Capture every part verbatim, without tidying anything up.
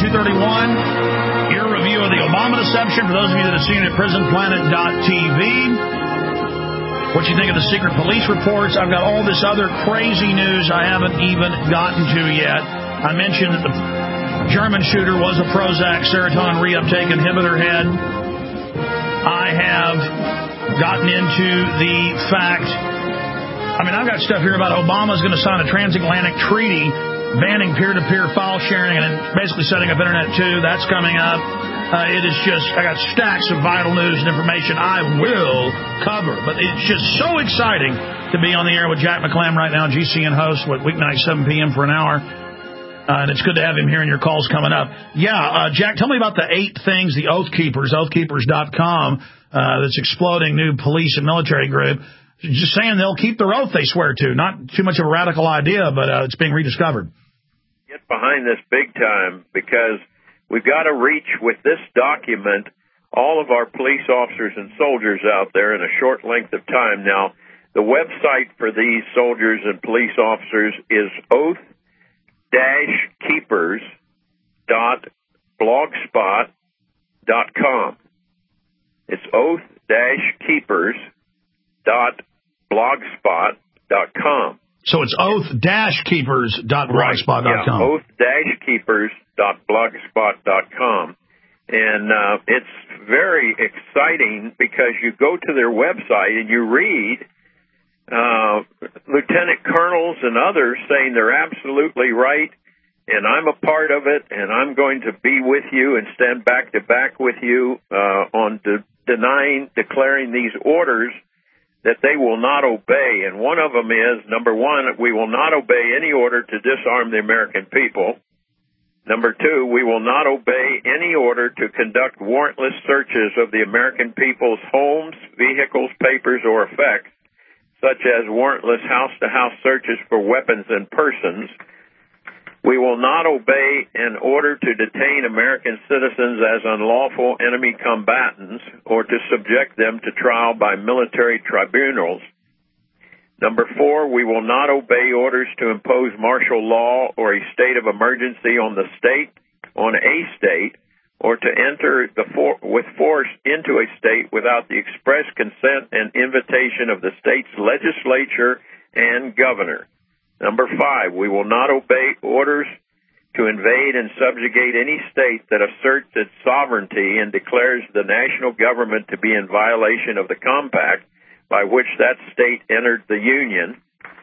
two thirty-one. Your review of the Obama deception, for those of you that have seen it at prison planet dot t v. What you think of the secret police reports. I've got all this other crazy news I haven't even gotten to yet. I mentioned that the German shooter was a Prozac serotonin reuptake inhibitor head. I have gotten into the fact, I mean, I've got stuff here about Obama's going to sign a transatlantic treaty banning peer-to-peer file sharing and basically setting up Internet two. That's coming up. Uh, it is just, I got stacks of vital news and information I will cover. But it's just so exciting to be on the air with Jack McClam right now, G C N host, what, weeknight, seven p.m. for an hour. Uh, and it's good to have him here and your calls coming up. Yeah, uh, Jack, tell me about the eight things, the Oath Keepers, oath keepers dot com, uh, that's exploding new police and military group. Just saying they'll keep their oath they swear to. Not too much of a radical idea, but uh, it's being rediscovered. Get behind this big time, because we've got to reach with this document all of our police officers and soldiers out there in a short length of time. Now, the website for these soldiers and police officers is oath keepers dot blogspot dot com. It's oath keepers dot blogspot dot com. So it's oath keepers dot blogspot dot com. Right, yeah, oath keepers dot blogspot dot com. And uh, it's very exciting because you go to their website and you read uh, lieutenant colonels and others saying they're absolutely right, and I'm a part of it, and I'm going to be with you and stand back to back with you uh, on de- denying, declaring these orders that they will not obey. And one of them is, number one, we will not obey any order to disarm the American people. Number two, we will not obey any order to conduct warrantless searches of the American people's homes, vehicles, papers, or effects, such as warrantless house-to-house searches for weapons and persons. We will not obey an order to detain American citizens as unlawful enemy combatants or to subject them to trial by military tribunals. Number four, we will not obey orders to impose martial law or a state of emergency on the state, on a state, or to enter the for- with force into a state without the express consent and invitation of the state's legislature and governor. Number five, we will not obey orders to invade and subjugate any state that asserts its sovereignty and declares the national government to be in violation of the compact by which that state entered the Union.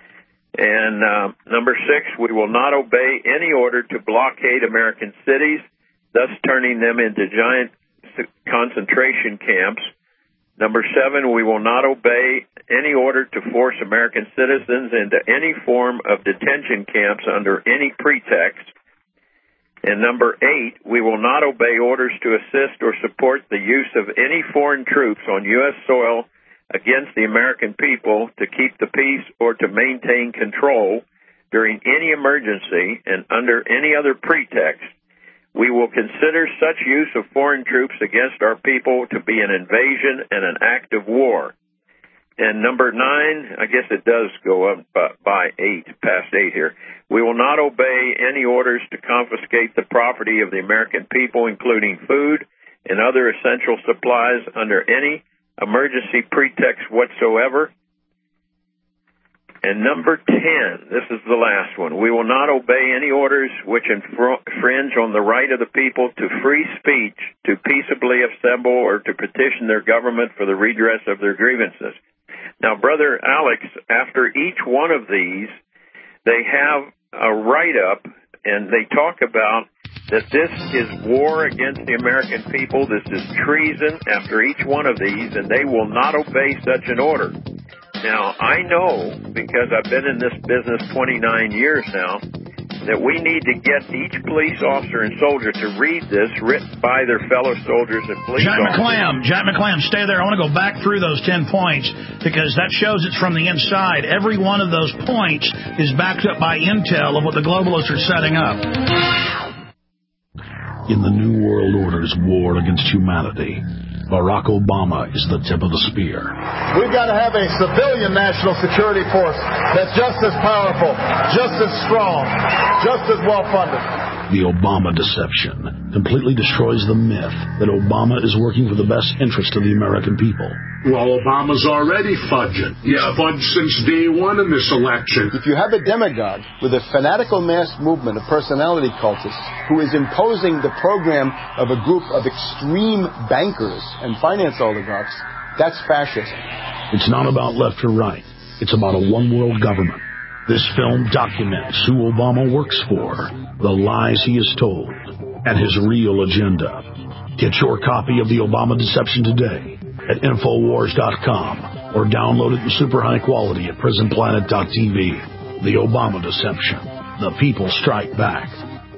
And uh, number six, we will not obey any order to blockade American cities, thus turning them into giant concentration camps. Number seven, we will not obey any order to force American citizens into any form of detention camps under any pretext. And number eight, we will not obey orders to assist or support the use of any foreign troops on U S soil against the American people to keep the peace or to maintain control during any emergency and under any other pretext. We will consider such use of foreign troops against our people to be an invasion and an act of war. And number nine, I guess it does go up by eight, past eight here. We will not obey any orders to confiscate the property of the American people, including food and other essential supplies, under any emergency pretext whatsoever. And number ten, this is the last one. We will not obey any orders which infringe on the right of the people to free speech, to peaceably assemble, or to petition their government for the redress of their grievances. Now, Brother Alex, after each one of these, they have a write-up, and they talk about that this is war against the American people, this is treason after each one of these, and they will not obey such an order. Now, I know, because I've been in this business twenty-nine years now, that we need to get each police officer and soldier to read this, written by their fellow soldiers and police Jack officers. McClam, Jack McClam, stay there. I want to go back through those ten points, because that shows it's from the inside. Every one of those points is backed up by intel of what the globalists are setting up. In the New World Order's war against humanity, Barack Obama is the tip of the spear. We've got to have a civilian national security force that's just as powerful, just as strong, just as well funded. The Obama Deception completely destroys the myth that Obama is working for the best interest of the American people. Well, Obama's already fudging. He's yeah. fudged since day one in this election. If you have a demagogue with a fanatical mass movement of personality cultists who is imposing the program of a group of extreme bankers and finance oligarchs, that's fascism. It's not about left or right. It's about a one-world government. This film documents who Obama works for, the lies he has told, and his real agenda. Get your copy of The Obama Deception today at Infowars dot com or download it in super high quality at Prison Planet dot T V. The Obama Deception. The people strike back.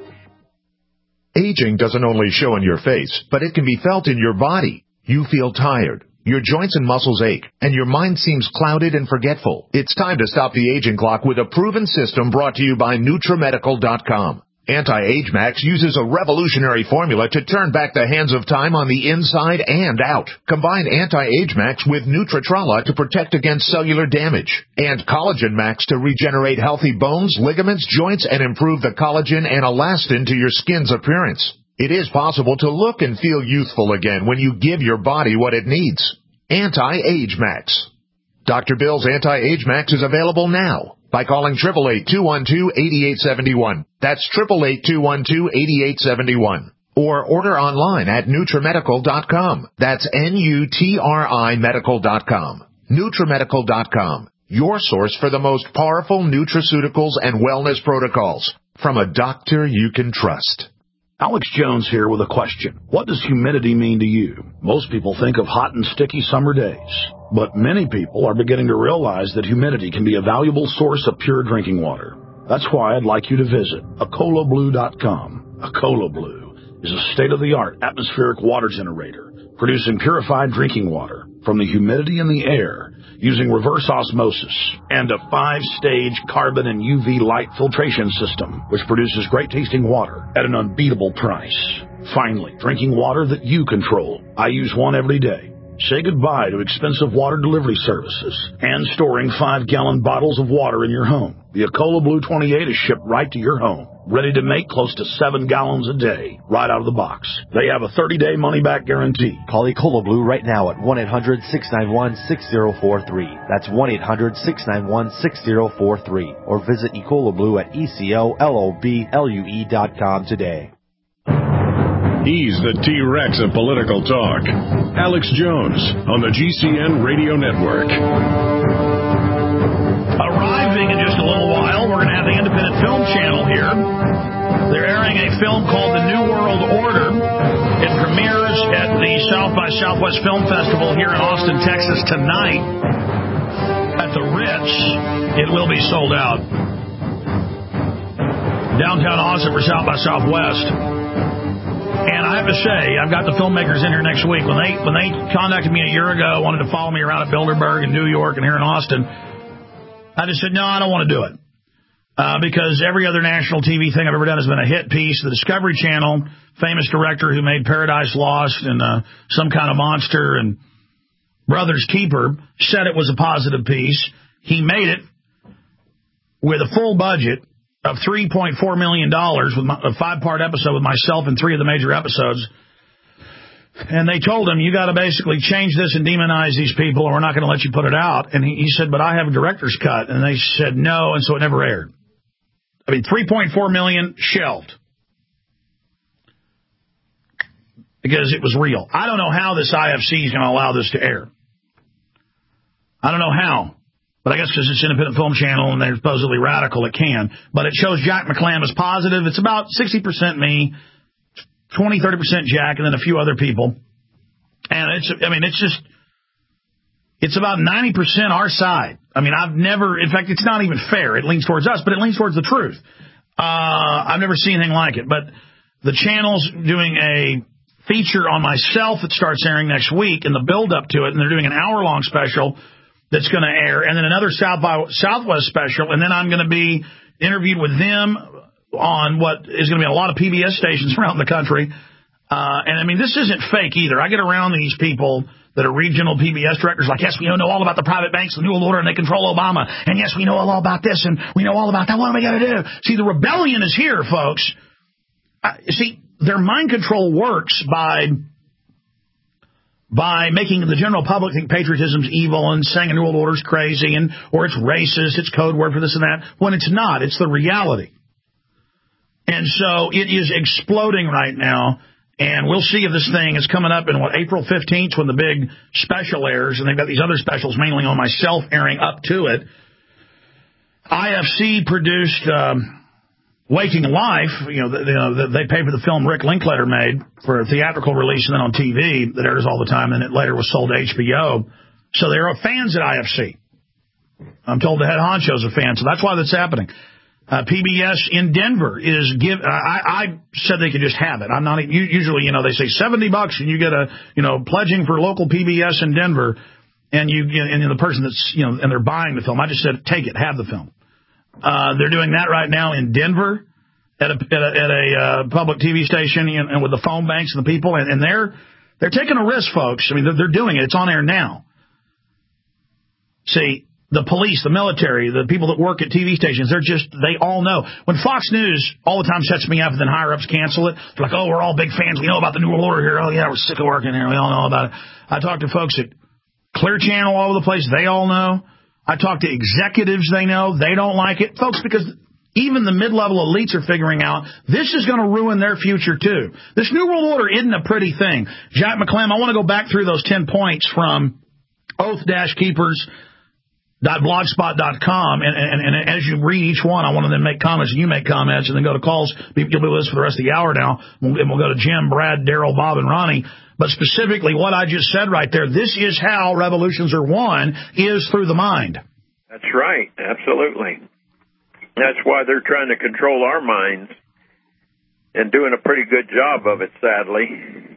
Aging doesn't only show in your face, but it can be felt in your body. You feel tired. Your joints and muscles ache, and your mind seems clouded and forgetful. It's time to stop the aging clock with a proven system brought to you by NutriMedical dot com. Anti-Age Max uses a revolutionary formula to turn back the hands of time on the inside and out. Combine Anti-Age Max with Nutritrala to protect against cellular damage, and Collagen Max to regenerate healthy bones, ligaments, joints, and improve the collagen and elastin to your skin's appearance. It is possible to look and feel youthful again when you give your body what it needs. Anti-Age Max. Doctor Bill's Anti-Age Max is available now by calling eight eight eight, two one two, eight eight seven one. That's eight eight eight, two one two, eight eight seven one. Or order online at NutriMedical dot com. That's N U T R I Medical dot com. NutriMedical dot com. Your source for the most powerful nutraceuticals and wellness protocols from a doctor you can trust. Alex Jones here with a question. What does humidity mean to you? Most people think of hot and sticky summer days, but many people are beginning to realize that humidity can be a valuable source of pure drinking water. That's why I'd like you to visit Acola Blue dot com. Acola Blue is a state-of-the-art atmospheric water generator producing purified drinking water from the humidity in the air using reverse osmosis and a five-stage carbon and U V light filtration system, which produces great-tasting water at an unbeatable price. Finally, drinking water that you control. I use one every day. Say goodbye to expensive water delivery services and storing five-gallon bottles of water in your home. The Acola Blue twenty-eight is shipped right to your home, ready to make close to seven gallons a day, right out of the box. They have a thirty-day money-back guarantee. Call Acola Blue right now at one eight hundred, six nine one, six zero four three. That's one eight hundred, six nine one, six zero four three. Or visit Ecola Blue at E C O L O B L U E dot com today. He's the T-Rex of political talk. Alex Jones on the G C N Radio Network. Arriving in just a little while, we're going to have the Independent Film Channel here. They're airing a film called The New World Order. It premieres at the South by Southwest Film Festival here in Austin, Texas tonight at the Ritz. It will be sold out. Downtown Austin for South by Southwest. And I have to say, I've got the filmmakers in here next week. When they when they contacted me a year ago, wanted to follow me around at Bilderberg in New York and here in Austin, I just said, no, I don't want to do it. Uh, because every other national T V thing I've ever done has been a hit piece. The Discovery Channel, famous director who made Paradise Lost and uh, Some Kind of Monster and Brother's Keeper, said it was a positive piece. He made it with a full budget of three point four million dollars with my, a five-part episode with myself and three of the major episodes. And they told him, you got to basically change this and demonize these people or we're not going to let you put it out. And he, he said, but I have a director's cut. And they said no, and so it never aired. I mean, three point four million dollars shelved. Because it was real. I don't know how this I F C is going to allow this to air. I don't know how. But I guess because it's Independent Film Channel and they're supposedly radical, it can. But it shows Jack McClam as positive. It's about sixty percent me, twenty, thirty percent Jack, and then a few other people. And it's, I mean, it's just, it's about ninety percent our side. I mean, I've never, in fact, it's not even fair. It leans towards us, but it leans towards the truth. Uh, I've never seen anything like it. But the channel's doing a feature on myself that starts airing next week and the build-up to it, and they're doing an hour-long special that's going to air, and then another South by Southwest special, and then I'm going to be interviewed with them on what is going to be a lot of P B S stations around the country. Uh, and, I mean, this isn't fake either. I get around these people that are regional P B S directors like, yes, we know all about the private banks, the New World Order, and they control Obama. And, yes, we know all about this, and we know all about that. What are we going to do? See, the rebellion is here, folks. uh, see, their mind control works by by making the general public think patriotism's evil and saying a New World Order's crazy and or it's racist, it's code word for this and that, when it's not. It's the reality. And so it is exploding right now, and we'll see if this thing is coming up in, what, April fifteenth when the big special airs, and they've got these other specials mainly on myself airing up to it. I F C produced um, Waking Life. You know, the, you know, they paid for the film Rick Linklater made for a theatrical release and then on T V that airs all the time, and it later was sold to H B O. So there are fans at I F C. I'm told the head honcho's a fan, so that's why that's happening. Uh, P B S in Denver is give. I, I said they could just have it. I'm not usually, you know, they say seventy bucks and you get a, you know, pledging for local P B S in Denver, and you and the person that's, you know, and they're buying the film. I just said take it, have the film. Uh, they're doing that right now in Denver at a at a, at a uh, public T V station, and, and with the phone banks and the people, and, and they're they're taking a risk, folks. I mean, they're, they're doing it. It's on air now. See. The police, the military, the people that work at T V stations, they're just, they all know. When Fox News all the time sets me up and then higher-ups cancel it, they're like, oh, we're all big fans. We know about the New World Order here. Oh, yeah, we're sick of working here. We all know about it. I talk to folks at Clear Channel all over the place. They all know. I talk to executives. They know. They don't like it. Folks, because even the mid-level elites are figuring out this is going to ruin their future, too. This New World Order isn't a pretty thing. Jack McClam, I want to go back through those ten points from Oath Keepers. Dot blogspot dot com, and, and, and as you read each one, I want to then make comments, and you make comments, and then go to calls. You'll be with us for the rest of the hour now, and we'll go to Jim, Brad, Daryl, Bob, and Ronnie. But specifically, what I just said right there, this is how revolutions are won, is through the mind. That's right, absolutely. That's why they're trying to control our minds, and doing a pretty good job of it, sadly,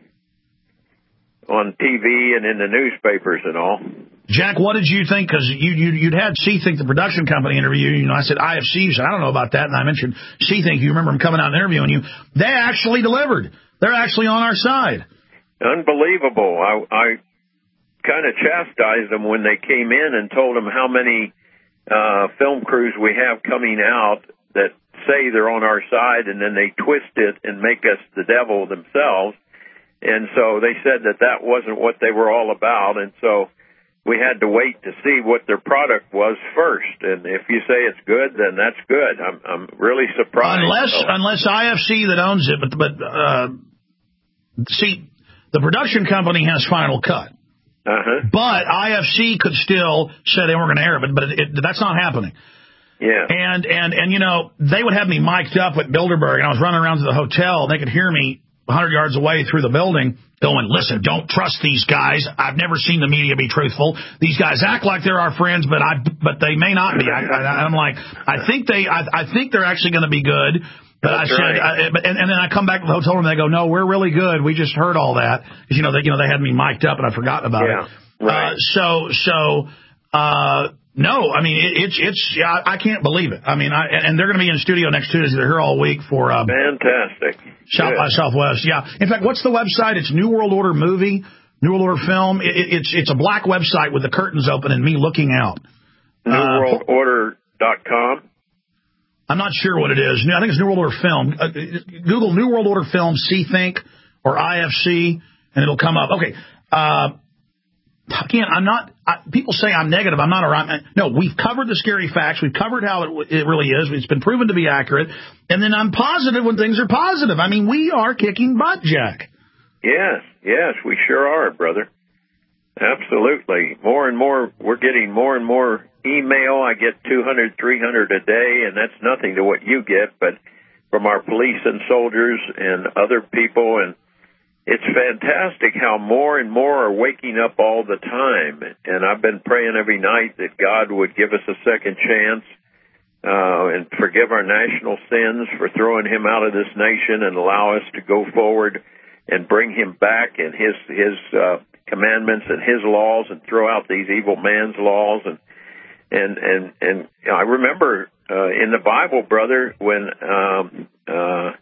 on T V and in the newspapers and all. Jack, what did you think? Because you, you, you'd had C-Think, the production company, interview you. You know, I said I F C. You said, I don't know about that. And I mentioned C-Think. You remember them coming out and interviewing you. They actually delivered. They're actually on our side. Unbelievable. I, I kind of chastised them when they came in and told them how many uh, film crews we have coming out that say they're on our side, and then they twist it and make us the devil themselves. And so they said that that wasn't what they were all about. And so we had to wait to see what their product was first, and if you say it's good, then that's good. I'm I'm really surprised. Unless so. unless I F C that owns it, but but uh, see, the production company has final cut. Uh-huh. But I F C could still say they weren't going to air it, but, but it, it, that's not happening. Yeah. And and and you know, they would have me mic'd up at Bilderberg, and I was running around to the hotel, and they could hear me one hundred yards away through the building going, listen, don't trust these guys. I've never seen the media be truthful. These guys act like they're our friends, but I but they may not be. I, I, I'm like, I think they, I, I think they're actually going to be good. But That's I said, right. I, but, and, and then I come back to the hotel room, and they go, no, we're really good. We just heard all that because you know they, you know they had me mic'd up, and I'd forgotten about yeah, it. Right. Uh, so so. Uh, No, I mean, it, it's, it's, yeah, I can't believe it. I mean, I, and they're going to be in the studio next Tuesday. They're here all week for, um, Fantastic. South by Southwest. Yeah. In fact, what's the website? It's New World Order Movie, New World Order Film. It, it, it's, it's a black website with the curtains open and me looking out. New World Order dot com. I'm not sure what it is. I think it's New World Order Film. Uh, Google New World Order Film, C-Think, or I F C, and it'll come up. Okay. Uh, Again, I'm not, I, people say I'm negative. I'm not a right. No, we've covered the scary facts. We've covered how it, it really is. It's been proven to be accurate. And then I'm positive when things are positive. I mean, we are kicking butt, Jack. Yes, yes, we sure are, brother. Absolutely. More and more, we're getting more and more email. I get two hundred, three hundred a day, and that's nothing to what you get, but from our police and soldiers and other people, and it's fantastic how more and more are waking up all the time. And I've been praying every night that God would give us a second chance uh, and forgive our national sins for throwing him out of this nation and allow us to go forward and bring him back and his his uh, commandments and his laws and throw out these evil man's laws. And and and, and you know, I remember uh, in the Bible, brother, when um, uh,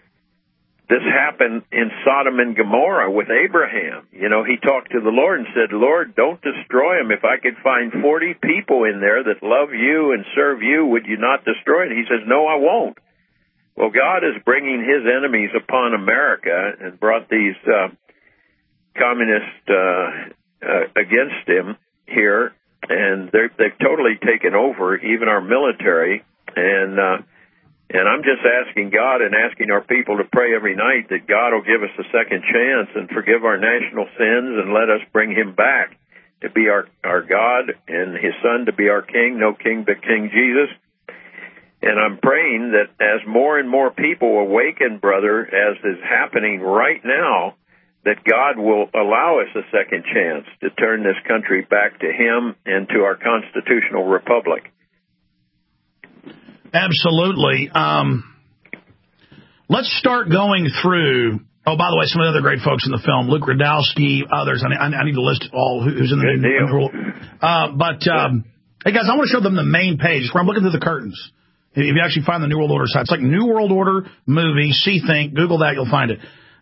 this happened in Sodom and Gomorrah with Abraham. You know, he talked to the Lord and said, Lord, don't destroy them. If I could find forty people in there that love you and serve you, would you not destroy it? He says, no, I won't. Well, God is bringing his enemies upon America and brought these uh, communists uh, uh, against him here, and they're, they've totally taken over, even our military. And uh, and I'm just asking God and asking our people to pray every night that God will give us a second chance and forgive our national sins and let us bring him back to be our, our God and his son to be our king, no king but King Jesus. And I'm praying that as more and more people awaken, brother, as is happening right now, that God will allow us a second chance to turn this country back to him and to our constitutional republic. Absolutely. Um, let's start going through. Oh, by the way, some of the other great folks in the film, Luke Radowski, others. I, I need to list all who's in the Good deal. control. Uh, but, um, hey, guys, I want to show them the main page where I'm looking through the curtains. If you actually find the New World Order site, it's like New World Order movie, C-Think. Google that, you'll find it.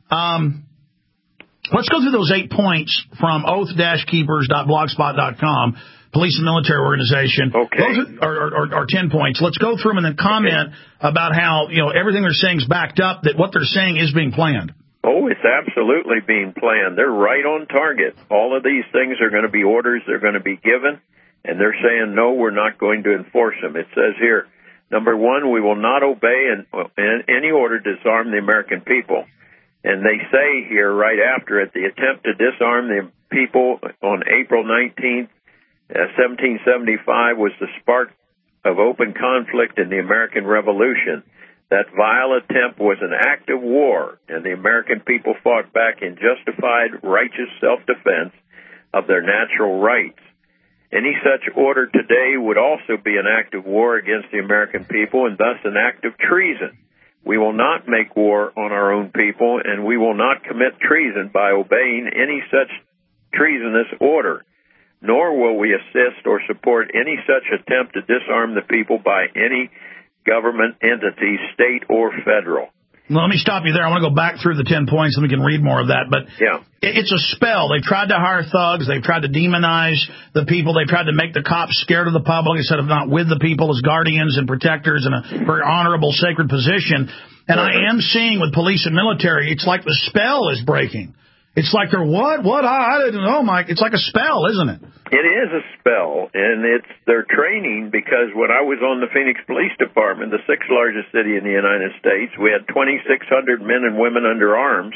Um, let's go through those eight points from oath dash keepers dot blogspot dot com. Police and Military Organization. Okay. Those are, are, are, are ten points. Let's go through them and then comment okay. about how, you know, everything they're saying is backed up, that what they're saying is being planned. Oh, it's absolutely being planned. They're right on target. All of these things are going to be orders they're going to be given, and they're saying, no, we're not going to enforce them. It says here, number one, we will not obey in, in any order to disarm the American people. And they say here right after it, the attempt to disarm the people on April nineteenth, Uh, seventeen seventy-five was the spark of open conflict in the American Revolution. That vile attempt was an act of war, and the American people fought back in justified, righteous self-defense of their natural rights. Any such order today would also be an act of war against the American people and thus an act of treason. We will not make war on our own people, and we will not commit treason by obeying any such treasonous order. Nor will we assist or support any such attempt to disarm the people by any government entity, state or federal. Well, let me stop you there. I want to go back through the ten points and we can read more of that. But yeah. It's a spell. They've tried to hire thugs. They've tried to demonize the people. They've tried to make the cops scared of the public instead of not with the people as guardians and protectors in a very honorable, sacred position. And I am seeing with police and military, it's like the spell is breaking. It's like they're, what? What? I, I didn't know, Mike. It's like a spell, isn't it? It is a spell, and it's their training, because when I was on the Phoenix Police Department, the sixth largest city in the United States, we had twenty-six hundred men and women under arms,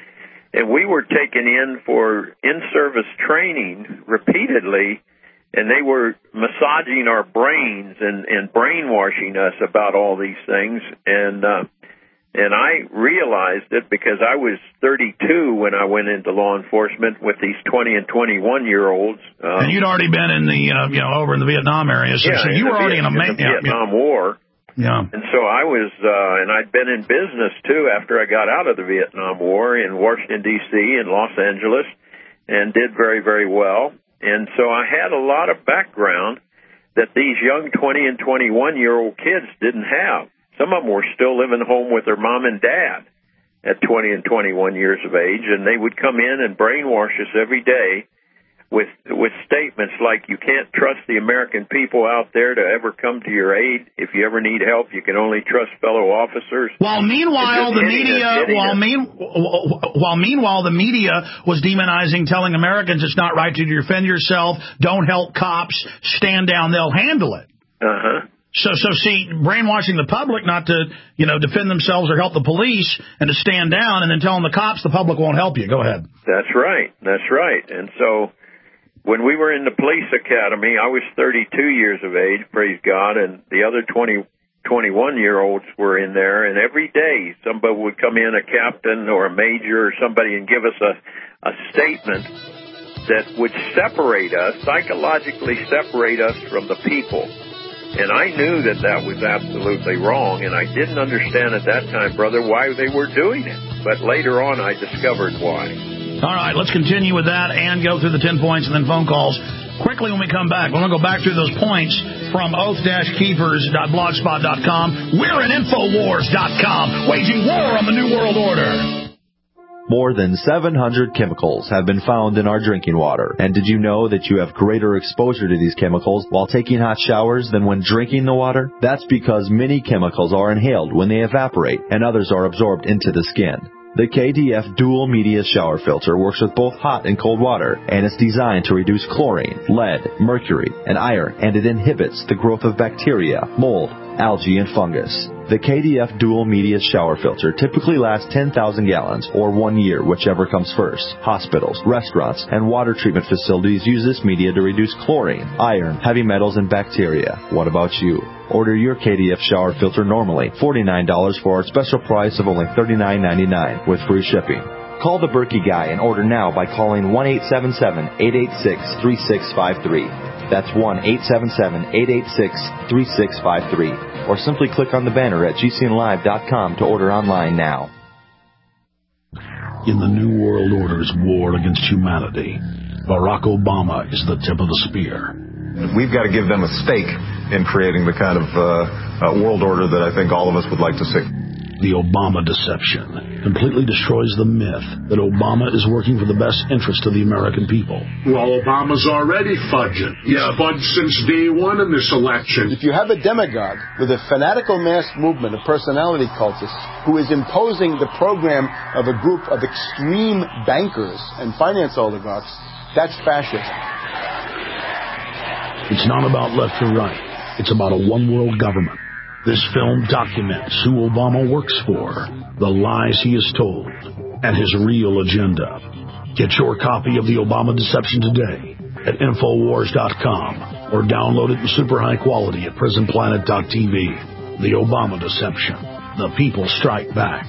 and we were taken in for in-service training repeatedly, and they were massaging our brains and, and brainwashing us about all these things, and uh And I realized it because I was thirty-two when I went into law enforcement with these twenty and twenty-one-year-olds. Um, and you'd already been in the, uh, you know, over in the Vietnam area. So, yeah, so you were already Viet- in, a ma- in the yeah, Vietnam yeah. War. Yeah. And so I was, uh, and I'd been in business, too, after I got out of the Vietnam War in Washington, D C and Los Angeles, and did very, very well. And so I had a lot of background that these young twenty and twenty-one-year-old kids didn't have. Some of them were still living home with their mom and dad at twenty and twenty-one years of age, and they would come in and brainwash us every day with with statements like, you can't trust the American people out there to ever come to your aid. If you ever need help, you can only trust fellow officers. While meanwhile, the media, us, while, mean, while meanwhile the media was demonizing, telling Americans it's not right to defend yourself, don't help cops, stand down, they'll handle it. Uh-huh. So, so see, brainwashing the public not to, you know, defend themselves or help the police and to stand down, and then telling the cops the public won't help you. Go ahead. That's right. That's right. And so when we were in the police academy, I was thirty-two years of age, praise God, and the other twenty, twenty-one-year-olds were in there, and every day somebody would come in, a captain or a major or somebody, and give us a, a statement that would separate us, psychologically separate us from the people. And I knew that that was absolutely wrong, and I didn't understand at that time, brother, why they were doing it. But later on, I discovered why. All right, let's continue with that and go through the ten points and then phone calls. Quickly when we come back, we're going to go back through those points from oath dash keepers dot blogspot dot com. We're at infowars dot com, waging war on the New World Order. More than seven hundred chemicals have been found in our drinking water. And did you know that you have greater exposure to these chemicals while taking hot showers than when drinking the water? That's because many chemicals are inhaled when they evaporate, and others are absorbed into the skin. The K D F Dual Media Shower Filter works with both hot and cold water, and it's designed to reduce chlorine, lead, mercury, and iron, and it inhibits the growth of bacteria, mold, algae, and fungus. The K D F Dual Media Shower Filter typically lasts ten thousand gallons, or one year, whichever comes first. Hospitals, restaurants, and water treatment facilities use this media to reduce chlorine, iron, heavy metals, and bacteria. What about you? Order your K D F shower filter normally forty-nine dollars for our special price of only thirty-nine ninety-nine with free shipping. Call the Berkey Guy and order now by calling one eight seven seven, eight eight six, three six five three. That's one eight seven seven, eight eight six, three six five three. Or simply click on the banner at G C N live dot com to order online now. In the New World Order's war against humanity, Barack Obama is the tip of the spear. We've got to give them a stake in creating the kind of uh, uh, world order that I think all of us would like to see. The Obama deception completely destroys the myth that Obama is working for the best interest of the American people. Well, Obama's already fudging. He's yeah. fudged since day one in this election. If you have a demagogue with a fanatical mass movement of personality cultists who is imposing the program of a group of extreme bankers and finance oligarchs, that's fascism. It's not about left or right. It's about a one-world government. This film documents who Obama works for, the lies he has told, and his real agenda. Get your copy of The Obama Deception today at Infowars dot com or download it in super high quality at Prison Planet dot T V. The Obama Deception. The people strike back.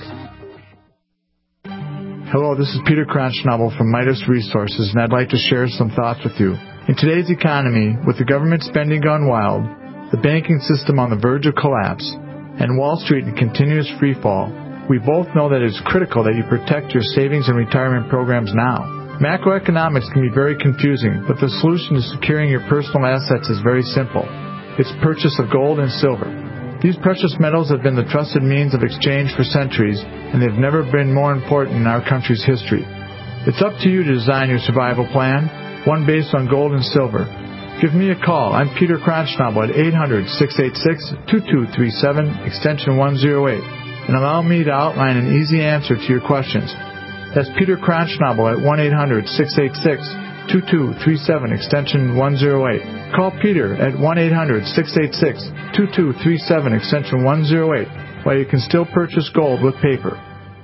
Hello, this is Peter Kronschnabel from Midas Resources, and I'd like to share some thoughts with you. In today's economy, with the government spending gone wild, the banking system on the verge of collapse, and Wall Street in continuous freefall, we both know that it's critical that you protect your savings and retirement programs now. Macroeconomics can be very confusing, but the solution to securing your personal assets is very simple. It's purchase of gold and silver. These precious metals have been the trusted means of exchange for centuries, and they've never been more important in our country's history. It's up to you to design your survival plan, one based on gold and silver. Give me a call. I'm Peter Kronschnabel at eight hundred, six eight six, two two three seven, extension one oh eight, and allow me to outline an easy answer to your questions. That's Peter Kronschnabel at one eight hundred, six eight six, two two three seven, extension one oh eight. Call Peter at one eight hundred, six eight six, two two three seven, extension one oh eight, while you can still purchase gold with paper.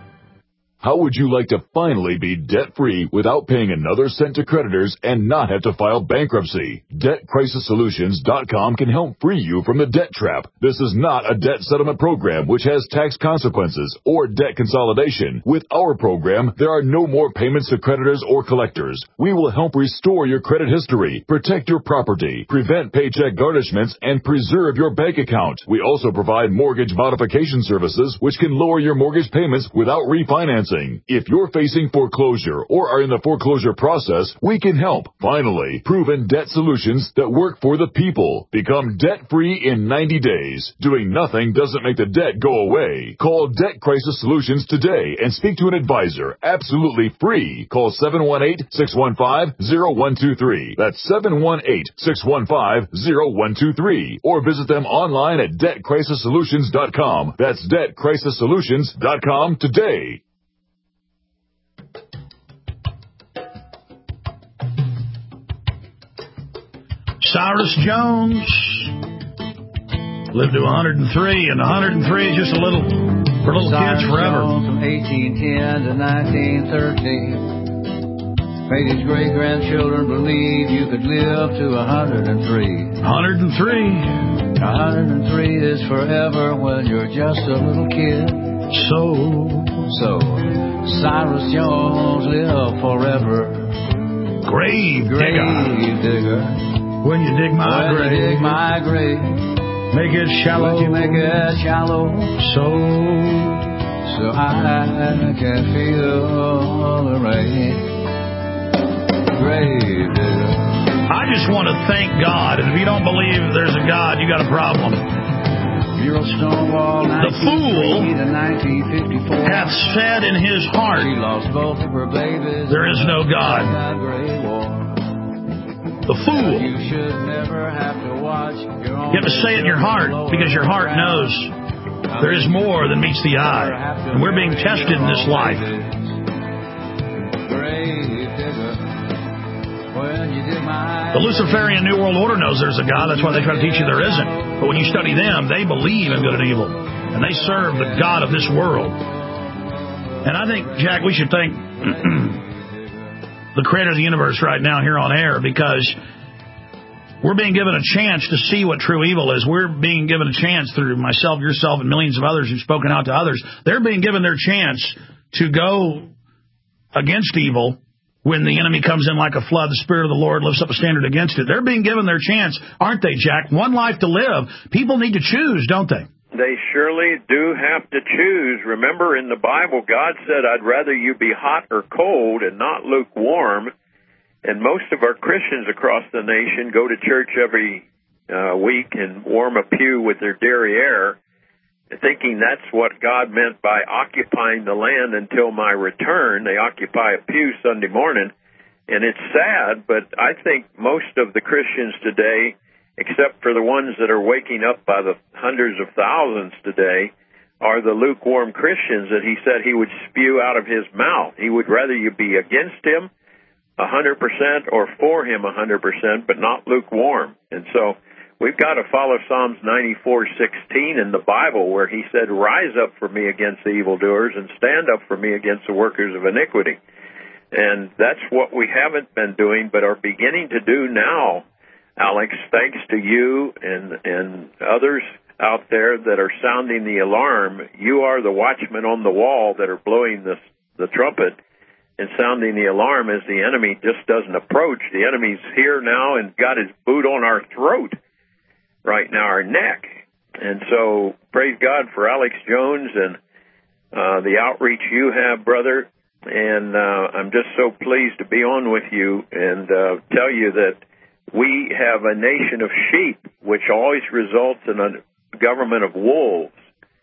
How would you like to finally be debt-free without paying another cent to creditors and not have to file bankruptcy? Debt Crisis Solutions dot com can help free you from the debt trap. This is not a debt settlement program which has tax consequences or debt consolidation. With our program, there are no more payments to creditors or collectors. We will help restore your credit history, protect your property, prevent paycheck garnishments, and preserve your bank account. We also provide mortgage modification services which can lower your mortgage payments without refinancing. If you're facing foreclosure or are in the foreclosure process, we can help. Finally, proven debt solutions that work for the people. Become debt-free in ninety days. Doing nothing doesn't make the debt go away. Call Debt Crisis Solutions today and speak to an advisor. Absolutely free. Call seven one eight, six one five, zero one two three. That's seven one eight, six one five, zero one two three. Or visit them online at Debt Crisis Solutions dot com. That's Debt Crisis Solutions dot com today. Cyrus Jones lived to one hundred three, and one hundred three is just a little for little Cyrus kids forever. Jones from eighteen ten to nineteen thirteen made his great grandchildren believe you could live to one hundred three. one hundred three. one hundred three is forever when you're just a little kid. So, so Cyrus Jones lived forever. Grave Grave digger. digger. When you dig my when grave, you dig my grave, make it shallow. Would you make it shallow, so so I can feel the rain. Grave digger. I just want to thank God, and if you don't believe there's a God, you got a problem. The fool hath said in his heart, there is no God. The fool. You have to say it in your heart, because your heart knows there is more than meets the eye. And we're being tested in this life. The Luciferian New World Order knows there's a God. That's why they try to teach you there isn't. But when you study them, they believe in good and evil. And they serve the God of this world. And I think, Jack, we should thank the creator of the universe right now here on air, because we're being given a chance to see what true evil is. We're being given a chance through myself, yourself, and millions of others who've spoken out to others. They're being given their chance to go against evil. When the enemy comes in like a flood, the Spirit of the Lord lifts up a standard against it. They're being given their chance, aren't they, Jack? One life to live. People need to choose, don't they? They surely do have to choose. Remember, in the Bible, God said, I'd rather you be hot or cold and not lukewarm. And most of our Christians across the nation go to church every uh, week and warm a pew with their derriere, thinking that's what God meant by occupying the land until my return. They occupy a pew Sunday morning, and it's sad, but I think most of the Christians today, except for the ones that are waking up by the hundreds of thousands today, are the lukewarm Christians that he said he would spew out of his mouth. He would rather you be against him one hundred percent or for him one hundred percent, but not lukewarm. And so we've got to follow Psalms ninety-four sixteen in the Bible, where he said, rise up for me against the evildoers and stand up for me against the workers of iniquity. And that's what we haven't been doing, but are beginning to do now, Alex, thanks to you and, and others out there that are sounding the alarm. You are the watchmen on the wall that are blowing the, the trumpet and sounding the alarm as the enemy just doesn't approach. The enemy's here now and got his boot on our throat right now, our neck. And so praise God for Alex Jones and uh, the outreach you have, brother. And uh, I'm just so pleased to be on with you and uh, tell you that we have a nation of sheep, which always results in a government of wolves.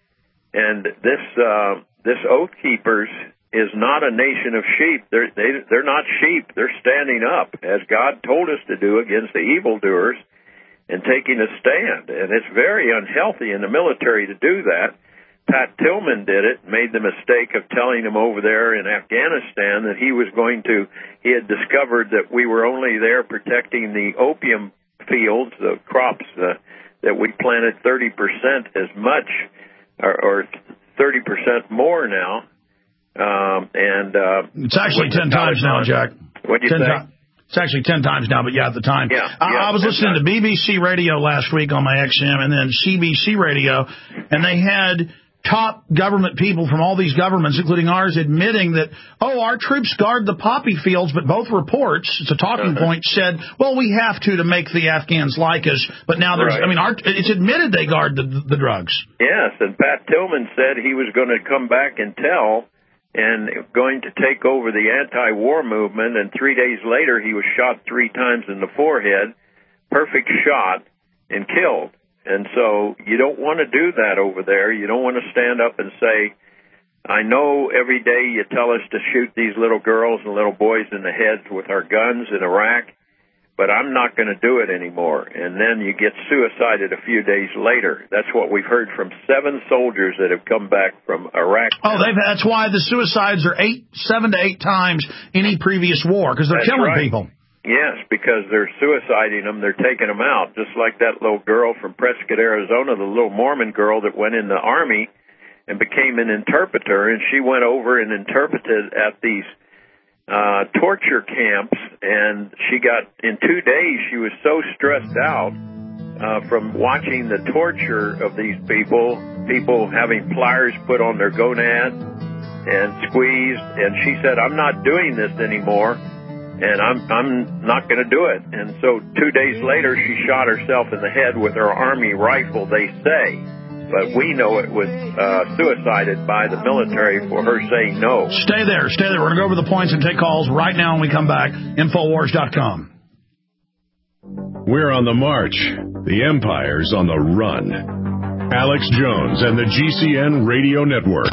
And this uh, this Oath Keepers is not a nation of sheep. They're, they, they're not sheep. They're standing up, as God told us to do, against the evildoers and taking a stand. And it's very unhealthy in the military to do that. Pat Tillman did it, made the mistake of telling him over there in Afghanistan that he was going to, he had discovered that we were only there protecting the opium fields, the crops, uh, that we planted thirty percent as much, or, or thirty percent more now. Um, and uh, it's actually ten times now, Jack. What do you say? It's actually ten times now, but yeah, at the time. Yeah, I, yeah, I was listening times. to B B C Radio last week on my X M and then C B C Radio, and they had top government people from all these governments, including ours, admitting that, oh, our troops guard the poppy fields, but both reports, it's a talking uh-huh. point, said, well, we have to to make the Afghans like us, but now there's, right. I mean, our, it's admitted they guard the, the drugs. Yes, and Pat Tillman said he was going to come back and tell and going to take over the anti-war movement, and three days later he was shot three times in the forehead, perfect shot, and killed. And so you don't want to do that over there. You don't want to stand up and say, I know every day you tell us to shoot these little girls and little boys in the heads with our guns in Iraq, but I'm not going to do it anymore. And then you get suicided a few days later. That's what we've heard from seven soldiers that have come back from Iraq. Oh, they've, that's why the suicides are eight, seven to eight times any previous war, because they're that's killing right. people. Yes, because they're suiciding them. They're taking them out, just like that little girl from Prescott, Arizona, the little Mormon girl that went in the Army and became an interpreter, and she went over and interpreted at these uh, torture camps, and she got, in two days, she was so stressed out uh, from watching the torture of these people, people having pliers put on their gonads and squeezed, and she said, I'm not doing this anymore. And I'm I'm not going to do it. And so two days later, she shot herself in the head with her Army rifle, they say. But we know it was uh, suicided by the military for her saying no. Stay there. Stay there. We're going to go over the points and take calls right now when we come back. Infowars dot com. We're on the march. The empire's on the run. Alex Jones and the G C N Radio Network.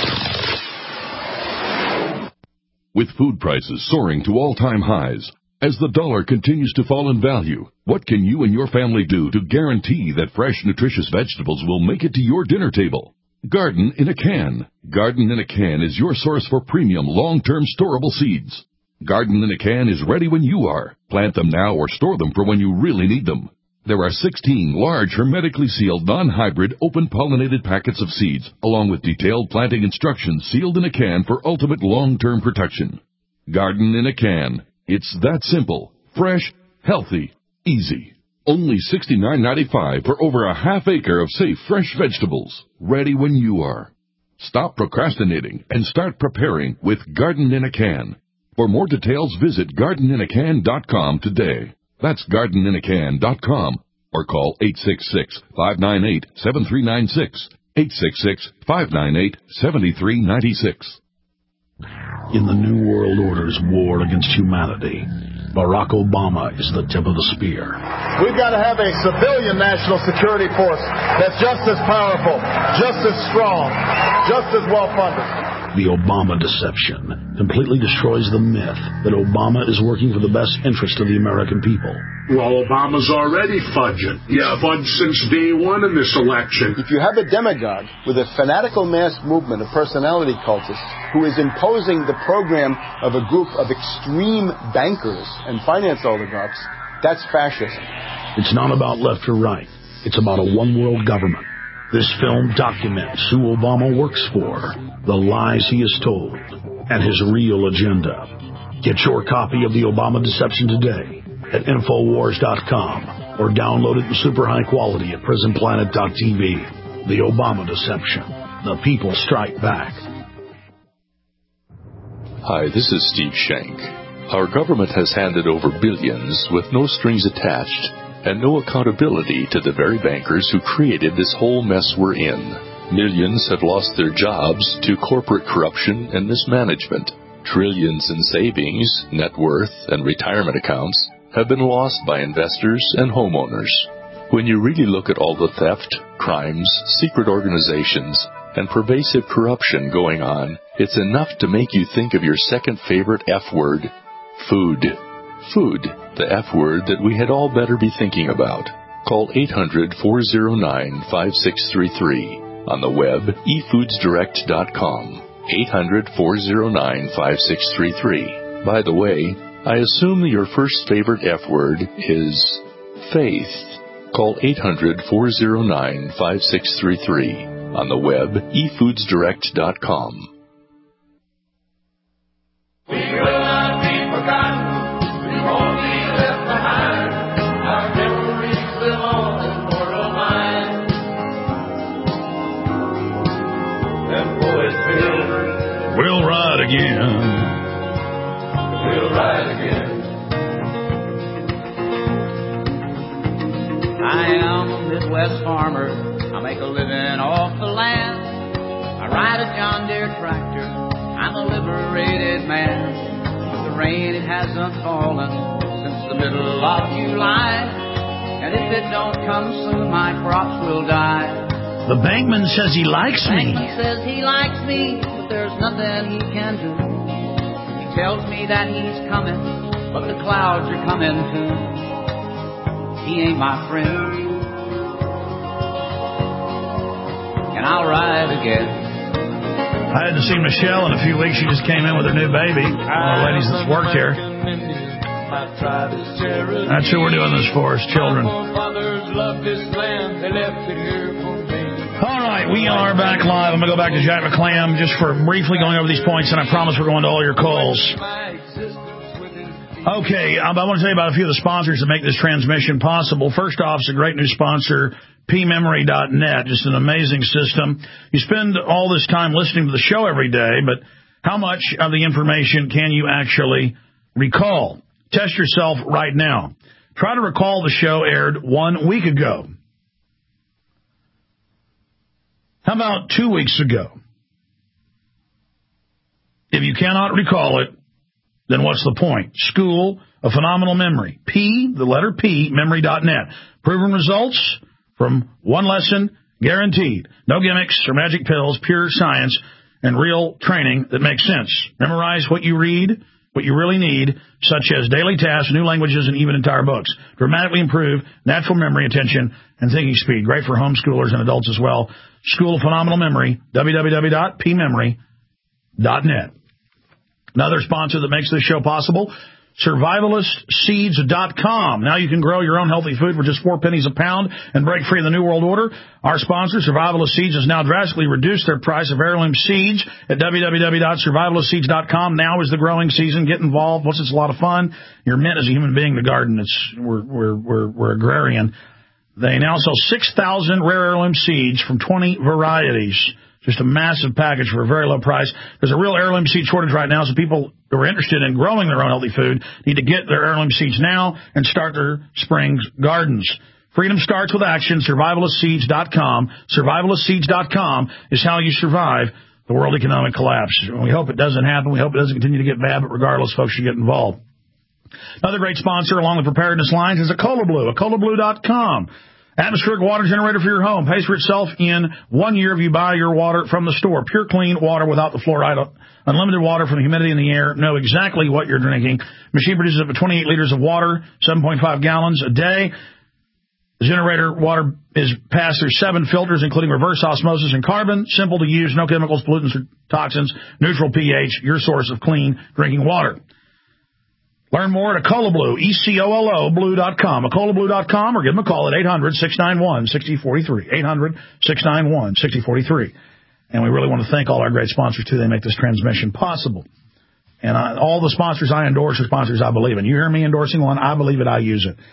With food prices soaring to all-time highs, as the dollar continues to fall in value, what can you and your family do to guarantee that fresh, nutritious vegetables will make it to your dinner table? Garden in a Can. Garden in a Can is your source for premium, long-term storable seeds. Garden in a Can is ready when you are. Plant them now or store them for when you really need them. There are sixteen large, hermetically sealed, non-hybrid, open-pollinated packets of seeds, along with detailed planting instructions sealed in a can for ultimate long-term protection. Garden in a Can. It's that simple, fresh, healthy, easy. Only sixty-nine ninety-five for over a half acre of safe, fresh vegetables, ready when you are. Stop procrastinating and start preparing with Garden in a Can. For more details, visit garden in a can dot com today. That's garden in a can dot com or call eight six six, five nine eight, seven three nine six, eight six six, five nine eight, seven three nine six. In the New World Order's war against humanity, Barack Obama is the tip of the spear. We've got to have a civilian national security force that's just as powerful, just as strong, just as well-funded. The Obama deception completely destroys the myth that Obama is working for the best interest of the American people. Well, Obama's already fudging. Yeah, fudged since day one in this election. If you have a demagogue with a fanatical mass movement of personality cultists who is imposing the program of a group of extreme bankers and finance oligarchs, that's fascism. It's not about left or right. It's about a one-world government. This film documents who Obama works for, the lies he has told, and his real agenda. Get your copy of The Obama Deception today at Infowars dot com or download it in super high quality at Prison Planet dot T V. The Obama Deception. The people strike back. Hi, this is Steve Shank. Our government has handed over billions with no strings attached and no accountability to the very bankers who created this whole mess we're in. Millions have lost their jobs to corporate corruption and mismanagement. Trillions in savings, net worth, and retirement accounts have been lost by investors and homeowners. When you really look at all the theft, crimes, secret organizations, and pervasive corruption going on, it's enough to make you think of your second favorite F word, food. Food, the F word that we had all better be thinking about. Call eight hundred, four oh nine, five six three three. On the web, e foods direct dot com. eight hundred, four oh nine, five six three three. By the way, I assume your first favorite F word is faith. Call eight hundred, four oh nine, five six three three. On the web, e foods direct dot com. We will not be forgotten. We won't be left behind. Our memories live on in mortal minds. And poets will. We'll ride again. We'll ride again. I am a Midwest farmer. I make a living off the land. I ride a John Deere tractor. I'm a liberated man. The rain, it hasn't fallen since the middle of July. And if it don't come soon, my crops will die. The bankman says he likes me. The bankman says he likes me, but there's nothing he can do. He tells me that he's coming, but the clouds are coming too. He ain't my friend. And I'll ride again. I hadn't seen Michelle in a few weeks. She just came in with her new baby. One of the ladies that's worked here. That's who we're doing this for, is children. All right, we are back live. I'm going to go back to Jack McClam just for briefly going over these points, and I promise we're going to all your calls. Okay, I want to tell you about a few of the sponsors that make this transmission possible. First off, it's a great new sponsor, P memory dot net. Just an amazing system. You spend all this time listening to the show every day, but how much of the information can you actually recall? Test yourself right now. Try to recall the show aired one week ago. How about two weeks ago? If you cannot recall it, then what's the point? School of Phenomenal Memory. P, the letter P, memory dot net. Proven results from one lesson Guaranteed. No gimmicks or magic pills, pure science and real training that makes sense. Memorize what you read, what you really need, such as daily tasks, new languages, and even entire books. Dramatically improve natural memory, attention, and thinking speed. Great for homeschoolers and adults as well. School of Phenomenal Memory, w w w dot p memory dot net. Another sponsor that makes this show possible, survivalist seeds dot com. Now you can grow your own healthy food for just four pennies a pound and break free of the New World Order. Our sponsor, Survivalist Seeds, has now drastically reduced their price of heirloom seeds at w w w dot survivalist seeds dot com. Now is the growing season. Get involved. Plus, it's a lot of fun. You're meant as a human being to garden. It's we're we're we're, we're agrarian. They now sell six thousand rare heirloom seeds from twenty varieties. Just a massive package for a very low price. There's a real heirloom seed shortage right now, so people who are interested in growing their own healthy food need to get their heirloom seeds now and start their spring gardens. Freedom starts with action. survivalist seeds dot com. survivalist seeds dot com is how you survive the world economic collapse. We hope it doesn't happen. We hope it doesn't continue to get bad, but regardless, folks should get involved. Another great sponsor along the preparedness lines is Acola Blue. acola blue dot com. Atmospheric water generator for your home. Pays for itself in one year if you buy your water from the store. Pure, clean water without the fluoride. Unlimited water from the humidity in the air. Know exactly what you're drinking. Machine produces up to twenty-eight liters of water, seven point five gallons a day. The generator water is passed through seven filters, including reverse osmosis and carbon. Simple to use. No chemicals, pollutants, or toxins. Neutral pH. Your source of clean drinking water. Learn more at Acola Blue, E C O L O, blue dot com, acola blue dot com, or give them a call at eight hundred, six nine one, six zero four three, eight hundred, six nine one, six zero four three. And we really want to thank all our great sponsors, too. They make this transmission possible. And I, all the sponsors I endorse are sponsors I believe in. You hear me endorsing one, I believe it, I use it.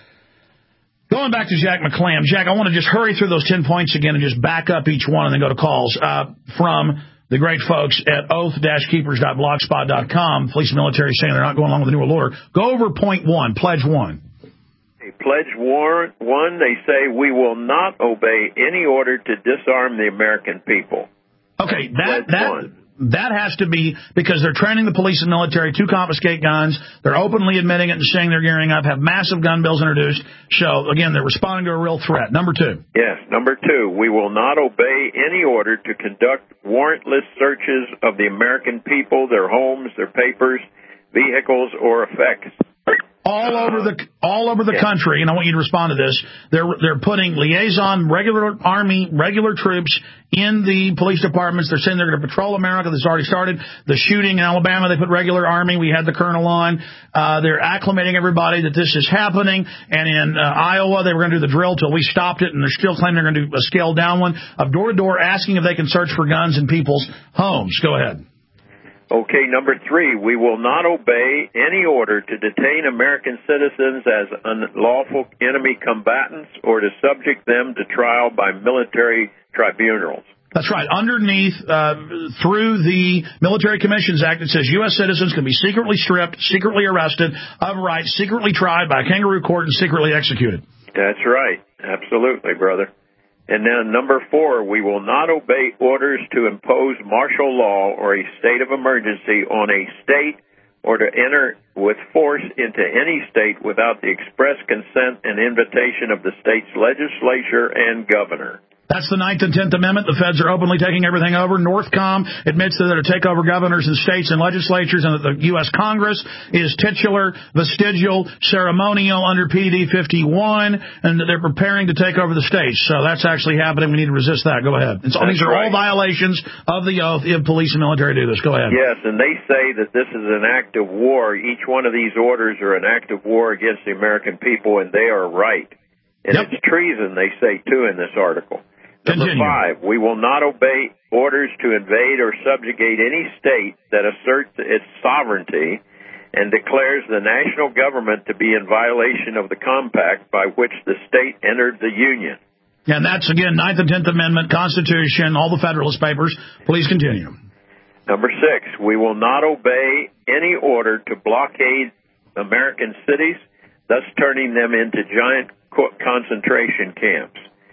Going back to Jack McClam. Jack, I want to just hurry through those ten points again and just back up each one and then go to calls uh, from the great folks at oath dash keepers dot blogspot dot com, police and military saying they're not going along with the New World Order. Go over point one, pledge one. Okay, pledge war, one, they say we will not obey any order to disarm the American people. Okay, that pledge that one. That has to be because they're training the police and military to confiscate guns. They're openly admitting it and saying they're gearing up, have massive gun bills introduced. So, again, they're responding to a real threat. Number two. Yes, number two, we will not obey any order to conduct warrantless searches of the American people, their homes, their papers, vehicles, or effects. All over the all over the yeah. country, and I want you to respond to this. They're they're putting liaison, regular Army, regular troops in the police departments. They're saying they're going to patrol America. This has already started. The shooting in Alabama, they put regular Army. We had the colonel on. Uh, they're acclimating everybody that this is happening. And in uh, Iowa, they were going to do the drill till we stopped it, and they're still claiming they're going to do a scaled down one of door to door, asking if they can search for guns in people's homes. Go ahead. Okay, number three, we will not obey any order to detain American citizens as unlawful enemy combatants or to subject them to trial by military tribunals. That's right. Underneath, uh, through the Military Commissions Act, it says U S citizens can be secretly stripped, secretly arrested, of rights, secretly tried by a kangaroo court, and secretly executed. That's right. Absolutely, brother. And then number four, we will not obey orders to impose martial law or a state of emergency on a state or to enter with force into any state without the express consent and invitation of the state's legislature and governor. That's the Ninth and Tenth Amendment. The feds are openly taking everything over. Northcom admits that they're to take over governors and states and legislatures, and that the U S Congress is titular, vestigial, ceremonial under P D fifty-one, and that they're preparing to take over the states. So that's actually happening. We need to resist that. Go ahead. And so these are right. all violations of the oath if police and military do this. Go ahead. Yes, and they say that this is an act of war. Each one of these orders are an act of war against the American people, and they are right. And yep. It's treason, they say, too, in this article. Number Continue. five, we will not obey orders to invade or subjugate any state that asserts its sovereignty and declares the national government to be in violation of the compact by which the state entered the Union. And that's, again, Ninth and Tenth Amendment, Constitution, all the Federalist Papers. Please continue. Number six, we will not obey any order to blockade American cities, thus turning them into giant concentration camps.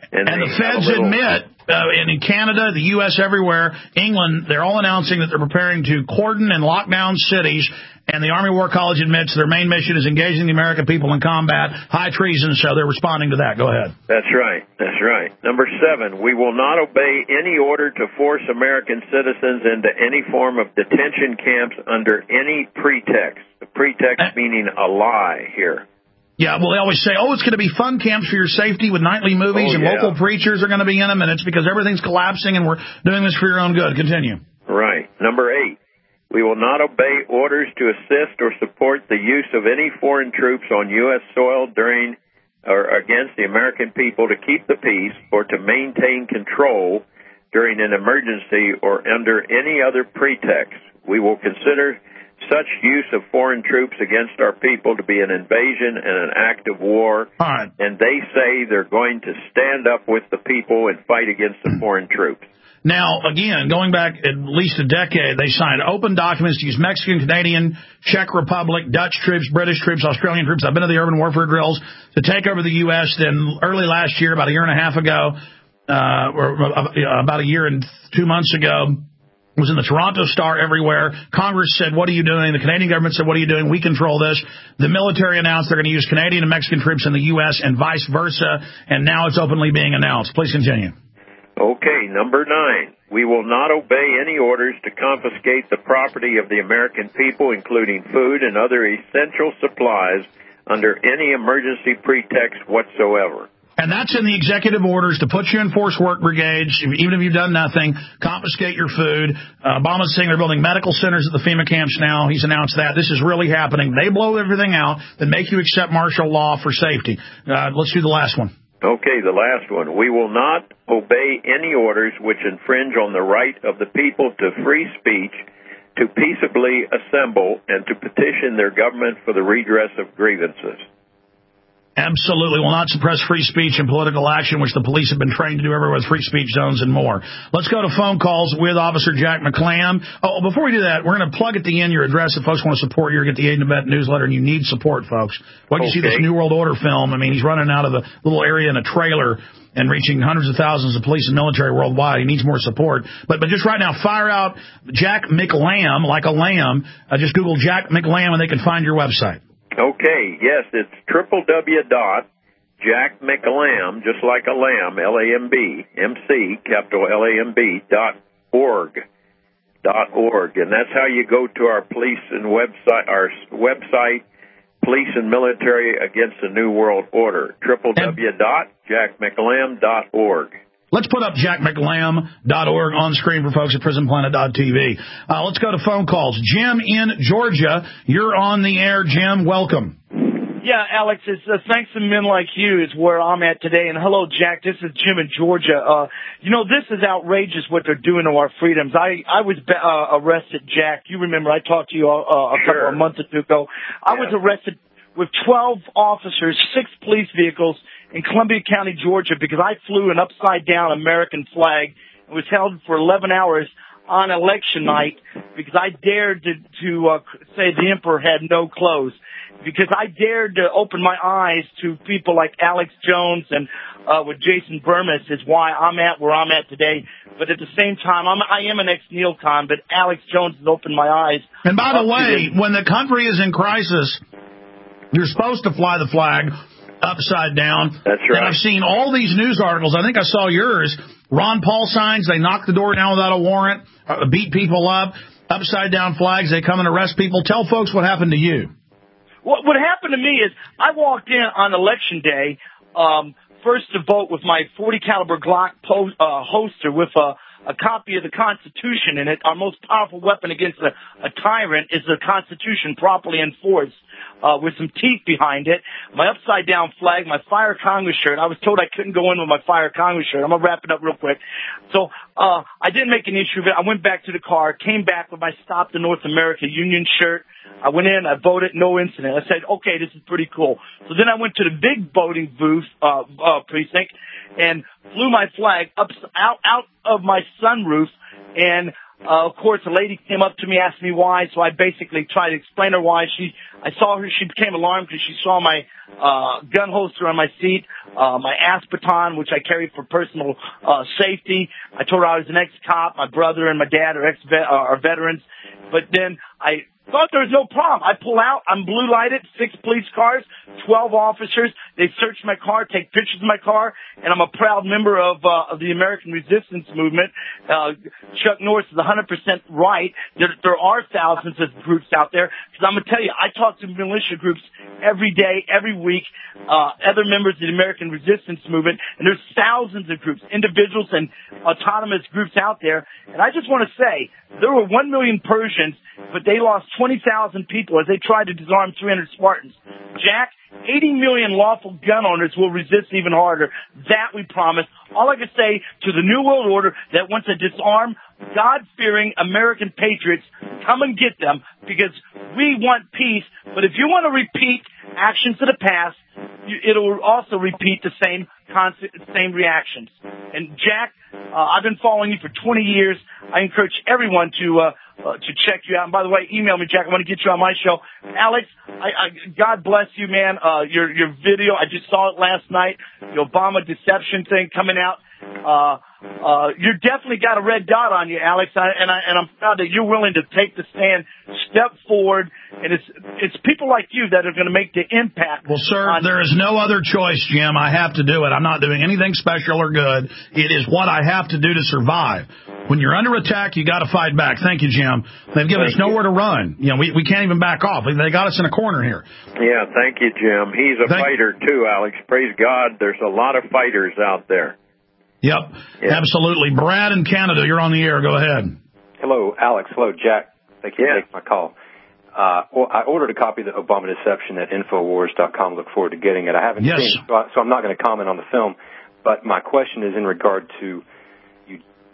And, and the feds little... admit, uh, in Canada, the U S, everywhere, England, they're all announcing that they're preparing to cordon and lock down cities. And the Army War College admits their main mission is engaging the American people in combat, high treason, so they're responding to that. Go ahead. That's right. That's right. Number seven, we will not obey any order to force American citizens into any form of detention camps under any pretext. The pretext meaning a lie here. Yeah, well, they always say, oh, it's going to be fun camps for your safety with nightly movies, oh, and yeah. local preachers are going to be in them, and it's because everything's collapsing, and we're doing this for your own good. Continue. Right. Number eight. We will not obey orders to assist or support the use of any foreign troops on U S soil during or against the American people to keep the peace or to maintain control during an emergency or under any other pretext. We will consider such use of foreign troops against our people to be an invasion and an act of war. Right. And they say they're going to stand up with the people and fight against the foreign troops. Now, again, going back at least a decade, they signed open documents to use Mexican, Canadian, Czech Republic, Dutch troops, British troops, Australian troops. I've been to the urban warfare drills to take over the U S Then early last year, about a year and a half ago, uh, or about a year and two months ago, was in the Toronto Star everywhere. Congress said, what are you doing? The Canadian government said, what are you doing? We control this. The military announced they're going to use Canadian and Mexican troops in the U S and vice versa, and now it's openly being announced. Please continue. Okay, number nine. We will not obey any orders to confiscate the property of the American people, including food and other essential supplies, under any emergency pretext whatsoever. And that's in the executive orders to put you in forced work brigades, even if you've done nothing, confiscate your food. Uh, Obama's saying they're building medical centers at the FEMA camps now. He's announced that. This is really happening. They blow everything out, then make you accept martial law for safety. Uh, let's do the last one. Okay, the last one. We will not obey any orders which infringe on the right of the people to free speech, to peaceably assemble, and to petition their government for the redress of grievances. Absolutely will not suppress free speech and political action, which the police have been trained to do everywhere with free speech zones and more. Let's go to phone calls with Officer Jack McClam. Oh, before we do that, we're going to plug at the end your address if folks want to support you or get the Aid and Abet newsletter, and you need support, folks. What do you okay. see this New World Order film? I mean, he's running out of the little area in a trailer and reaching hundreds of thousands of police and military worldwide. He needs more support. But but just right now, fire out Jack McLam, like a lamb. Uh, just Google Jack McLam, and they can find your website. Okay, yes, it's w w w dot jack mclam, just like a lamb, L A M B, M C, capital L A M B, dot org, dot org. And that's how you go to our police and website, our website, Police and Military Against the New World Order, w w w dot jack mclam dot org. Let's put up jack mclam dot org on screen for folks at prison planet dot t v. Uh, let's go to phone calls. Jim in Georgia, you're on the air. Jim, welcome. Yeah, Alex, it's uh, thanks to men like you is where I'm at today. And hello, Jack. This is Jim in Georgia. Uh, you know, this is outrageous what they're doing to our freedoms. I, I was uh, arrested, Jack. You remember I talked to you uh, a sure. couple of months ago. I yeah. was arrested with twelve officers, six police vehicles, in Columbia County, Georgia, because I flew an upside-down American flag and was held for eleven hours on election night because I dared to, to uh, say the emperor had no clothes, because I dared to open my eyes to people like Alex Jones and uh, with Jason Burmis is why I'm at where I'm at today. But at the same time, I'm, I am an ex-neocon, but Alex Jones has opened my eyes. And by the way, when the country is in crisis, you're supposed to fly the flag upside down. That's right. And I've seen all these news articles. I think I saw yours. Ron Paul signs. They knock the door down without a warrant, uh, beat people up, upside down flags. They come and arrest people. Tell folks what happened to you. What, what happened to me is I walked in on election day, um, first to vote with my forty caliber Glock po- uh, holster with a, a copy of the Constitution in it. Our most powerful weapon against a, a tyrant is the Constitution properly enforced. Uh, with some teeth behind it, my upside-down flag, my Fire Congress shirt. I was told I couldn't go in with my Fire Congress shirt. I'm going to wrap it up real quick. So uh, I didn't make an issue of it. I went back to the car, came back with my Stop the North America Union shirt. I went in, I voted, no incident. I said, okay, this is pretty cool. So then I went to the big voting booth, uh, uh, precinct, and flew my flag up, out, out of my sunroof, and Uh, of course, a lady came up to me, asked me why, so I basically tried to explain her why. She, I saw her, she became alarmed because she saw my uh, gun holster on my seat, uh, my Aspeton, which I carry for personal uh, safety. I told her I was an ex-cop. My brother and my dad are ex uh, are veterans. But then I thought there was no problem. I pull out. I'm blue lighted. Six police cars, twelve officers. They search my car, take pictures of my car, and I'm a proud member of uh, of the American Resistance Movement. Uh, Chuck Norris is one hundred percent right. There, there are thousands of groups out there. Because I'm gonna tell you, I talk to militia groups every day, every week. Uh, other members of the American Resistance Movement, and there's thousands of groups, individuals and autonomous groups out there. And I just want to say, there were one million Persians, but they lost twenty thousand people as they tried to disarm three hundred Spartans. Jack, eighty million lawful gun owners will resist even harder. That we promise. All I can say to the New World Order that wants to disarm God-fearing American patriots, come and get them, because we want peace. But if you want to repeat actions of the past, it'll also repeat the same concept, same reactions. And Jack, uh, I've been following you for twenty years. I encourage everyone to uh, uh, to check you out. And by the way, email me, Jack. I want to get you on my show. Alex, I, I, God bless you, man. Uh, your your video, I just saw it last night. The Obama deception thing coming out. Uh, uh, you definitely got a red dot on you, Alex, I, and I, and I'm proud that you're willing to take the stand, step forward, and it's, it's people like you that are going to make the impact. Well, sir, on- there is no other choice, Jim. I have to do it. I'm not doing anything special or good. It is what I have to do to survive. When you're under attack, you got to fight back. Thank you, Jim. They've given Thank us nowhere to run. You know, we, we can't even back off. They got us in a corner here. Yeah, thank you, Jim. He's a Thank- fighter, too, Alex. Praise God. There's a lot of fighters out there. Yep, Yeah. absolutely. Brad in Canada, you're on the air. Go ahead. Hello, Alex. Hello, Jack. Thank you for taking my call. Uh, well, I ordered a copy of the Obama Deception at Infowars dot com. Look forward to getting it. I haven't Yes. seen it, so, I, so I'm not going to comment on the film. But my question is in regard to you.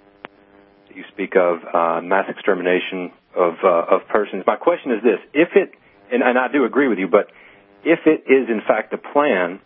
You speak of uh, mass extermination of uh, of persons. My question is this: if it, and, and I do agree with you, but if it is in fact a plan,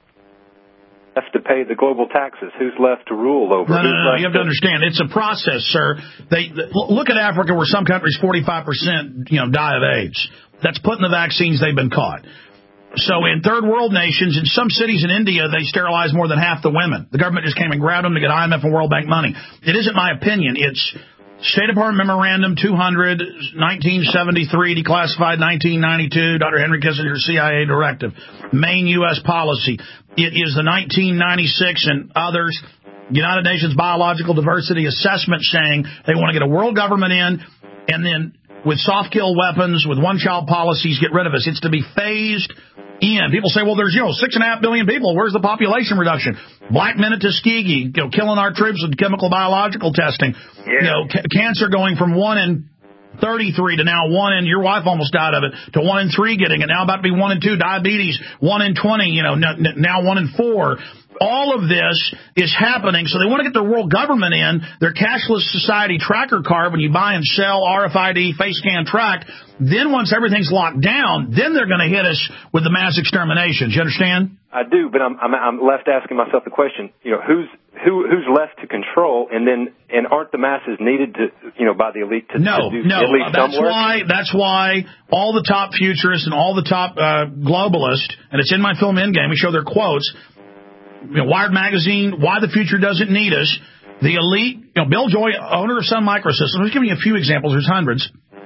left to pay the global taxes, who's left to rule over? No, no, who's no, no. left You have to understand, it's a process, sir. They, th- look at Africa, where some countries forty-five percent, you know, die of AIDS. That's putting the vaccines they've been caught. So in third world nations, in some cities in India, they sterilize more than half the women. The government just came and grabbed them to get I M F and World Bank money. It isn't my opinion. It's State Department Memorandum two hundred, nineteen seventy-three, declassified nineteen ninety-two, Doctor Henry Kissinger, C I A directive, main U S policy. It is the nineteen ninety-six and others, United Nations Biological Diversity Assessment, saying they want to get a world government in, and then with soft kill weapons, with one-child policies, get rid of us. It's to be phased in. People say, well, there's, you know, six and a half billion people. Where's the population reduction? Black men at Tuskegee, you know, killing our troops with chemical biological testing. Yeah. You know, ca- cancer going from one in thirty-three to now one in, your wife almost died of it, to one in three getting it. Now about to be one in two, diabetes, one in twenty, you know, n- n- now one in four. All of this is happening, so they want to get their world government in, their cashless society tracker card, when you buy and sell R F I D, face scan, track. Then once everything's locked down, then they're going to hit us with the mass exterminations. You understand? I do, but I'm, I'm I'm left asking myself the question: you know, who's who who's left to control, and then and aren't the masses needed to, you know, by the elite to, no, to do no. at least That's some work? why that's why all the top futurists and all the top uh, globalists, and it's in my film Endgame, we show their quotes. You know, Wired Magazine, Why the Future Doesn't Need Us. The elite, you know, Bill Joy, owner of Sun Microsystems. I'm just giving you a few examples. There's hundreds.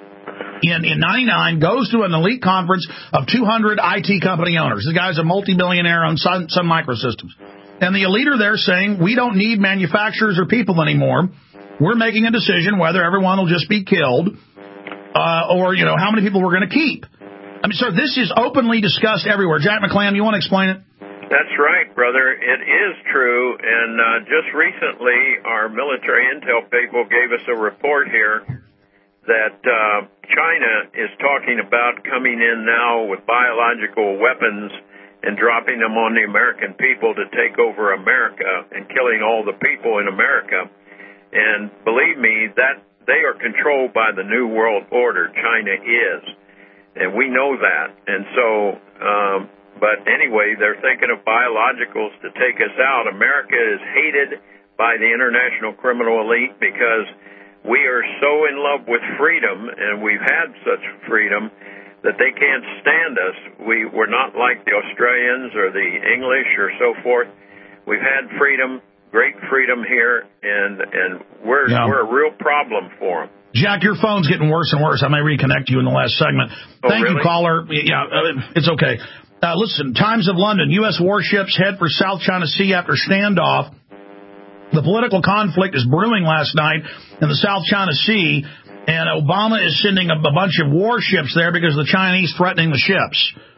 In in ninety-nine, goes to an elite conference of two hundred I T company owners. This guy's a multi-billionaire on Sun, Sun Microsystems. And the elite are there saying, we don't need manufacturers or people anymore. We're making a decision whether everyone will just be killed uh, or, you know, how many people we're going to keep. I mean, sir, this is openly discussed everywhere. Jack McClam, you want to explain it? That's right, brother. It is true. And uh, just recently, our military intel people gave us a report here that uh, China is talking about coming in now with biological weapons and dropping them on the American people to take over America and killing all the people in America. And believe me, that they are controlled by the New World Order. China is. And we know that. And so... Um, But anyway, they're thinking of biologicals to take us out. America is hated by the international criminal elite because we are so in love with freedom, and we've had such freedom, that they can't stand us. We, we're not like the Australians or the English or so forth. We've had freedom, great freedom here, and, and we're, yeah. we're a real problem for them. Jack, your phone's getting worse and worse. I may reconnect you in the last segment. Oh, Thank really? you, caller. Yeah, uh, it's okay. Uh, listen, Times of London, U S warships head for South China Sea after standoff. The political conflict is brewing last night in the South China Sea, and Obama is sending a, a bunch of warships there because of the Chinese threatening the ships.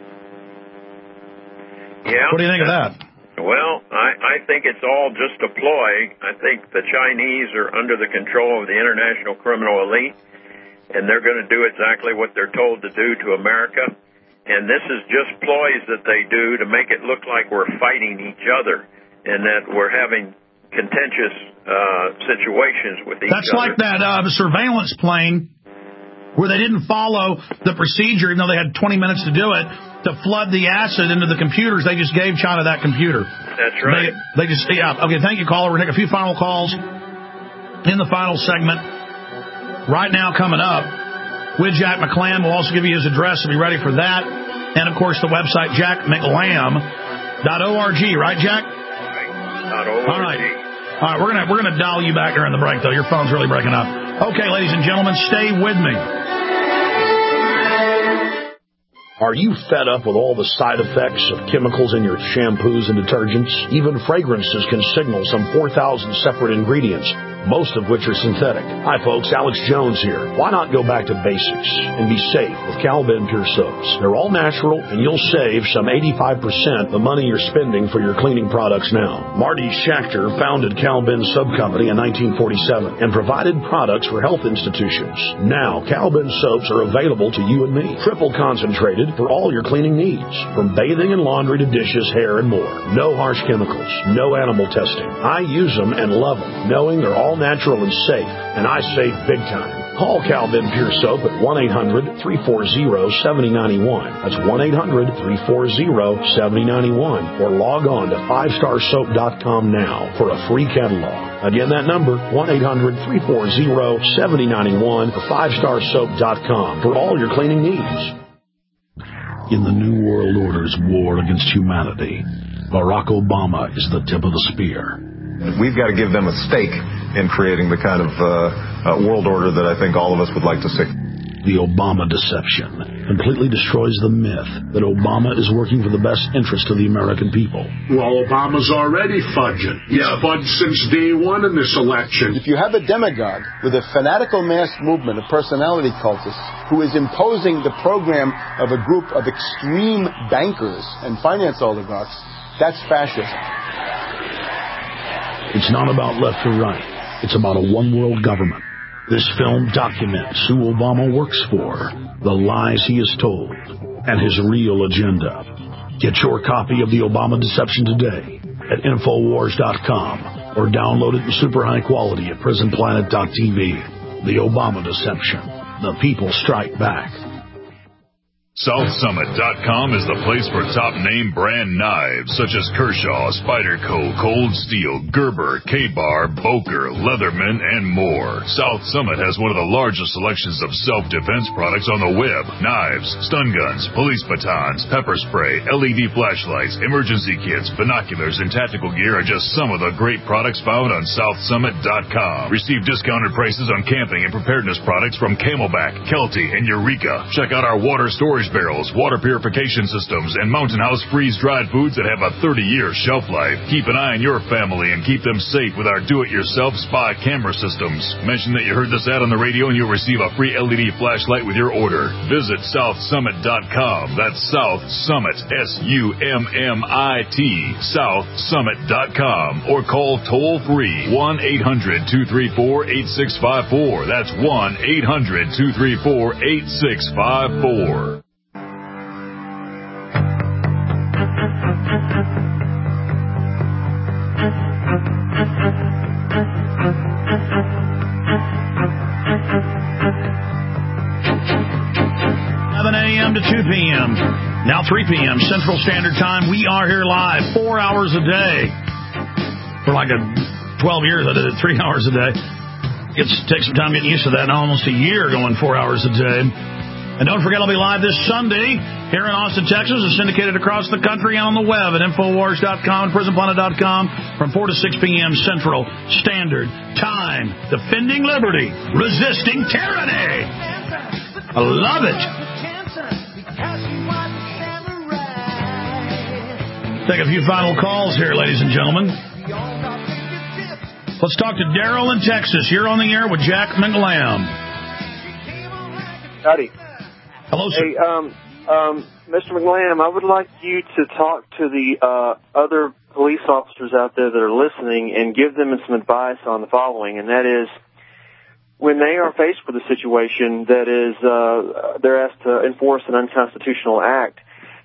Yeah. What do you think of that? Well, I, I think it's all just a ploy. I think the Chinese are under the control of the international criminal elite, and they're going to do exactly what they're told to do to America. And this is just ploys that they do to make it look like we're fighting each other and that we're having contentious uh, situations with each That's other. like that uh, surveillance plane where they didn't follow the procedure, even though they had twenty minutes to do it, to flood the acid into the computers. They just gave China that computer. That's right. They, they just, yeah. Okay, thank you, caller. We're going to take a few final calls in the final segment. Right now, coming up, with Jack McClam. We'll also give you his address, so be ready for that. And, of course, the website, jack mclam dot org. Right, Jack? Right. All right. All right, we're gonna we're gonna dial you back during the break, though. Your phone's really breaking up. Okay, ladies and gentlemen, stay with me. Are you fed up with all the side effects of chemicals in your shampoos and detergents? Even fragrances can signal some four thousand separate ingredients, most of which are synthetic. Hi, folks. Alex Jones here. Why not go back to basics and be safe with Cal-Ben Pure Soaps? They're all natural, and you'll save some eighty-five percent the money you're spending for your cleaning products now. Marty Schachter founded Cal-Ben Soap Company in nineteen forty-seven and provided products for health institutions. Now, Cal-Ben soaps are available to you and me, triple concentrated for all your cleaning needs, from bathing and laundry to dishes, hair, and more. No harsh chemicals, no animal testing. I use them and love them, knowing they're all natural and safe, and I save big time. Call Cal-Ben Pure Soap at one eight hundred, three four zero, seven zero nine one. That's one eight hundred, three four zero, seven zero nine one. Or log on to five star soap dot com now for a free catalog. Again, that number, one eight hundred, three four zero, seven zero nine one or five star soap dot com for all your cleaning needs. In the New World Order's war against humanity, Barack Obama is the tip of the spear. We've got to give them a stake in creating the kind of uh, uh, world order that I think all of us would like to see. The Obama deception completely destroys the myth that Obama is working for the best interest of the American people. Well, Obama's already fudging. He's yeah. fudged since day one in this election. If you have a demagogue with a fanatical mass movement of personality cultists who is imposing the program of a group of extreme bankers and finance oligarchs, that's fascism. It's not about left or right. It's about a one-world government. This film documents who Obama works for, the lies he has told, and his real agenda. Get your copy of The Obama Deception today at Infowars dot com or download it in super high quality at Prison Planet dot T V. The Obama Deception. The people strike back. South Summit dot com is the place for top name brand knives such as Kershaw, Spyderco, Cold Steel, Gerber, K-Bar, Boker, Leatherman, and more. South Summit has one of the largest selections of self-defense products on the web. Knives, stun guns, police batons, pepper spray, L E D flashlights, emergency kits, binoculars, and tactical gear are just some of the great products found on South Summit dot com. Receive discounted prices on camping and preparedness products from Camelback, Kelty, and Eureka. Check out our water storage barrels, water purification systems, and Mountain House freeze-dried foods that have a thirty-year shelf life. Keep an eye on your family and keep them safe with our do-it-yourself spy camera systems. Mention that you heard this ad on the radio and you'll receive a free L E D flashlight with your order. Visit South Summit dot com. That's South Summit, S U M M I T, South Summit dot com. Or call toll-free one eight hundred, two three four, eight six five four. That's one eight hundred, two three four, eight six five four. eleven a.m. to two p.m. Now three p.m. Central Standard Time. We are here live four hours a day. For like a twelve years, I did it three hours a day. Gets take some time getting used to that. Now almost a year going four hours a day. And don't forget, I'll be live this Sunday here in Austin, Texas. It's syndicated across the country and on the web at Infowars dot com and Prison Planet dot com from four to six p.m. Central Standard Time. Defending liberty, resisting tyranny. I love it. Take a few final calls here, ladies and gentlemen. Let's talk to Daryl in Texas. You're on the air with Jack McLam. Howdy. Hello, sir. Hey, um, um, Mister McLam, I would like you to talk to the uh, other police officers out there that are listening and give them some advice on the following, and that is, when they are faced with a situation that is, uh, they're asked to enforce an unconstitutional act,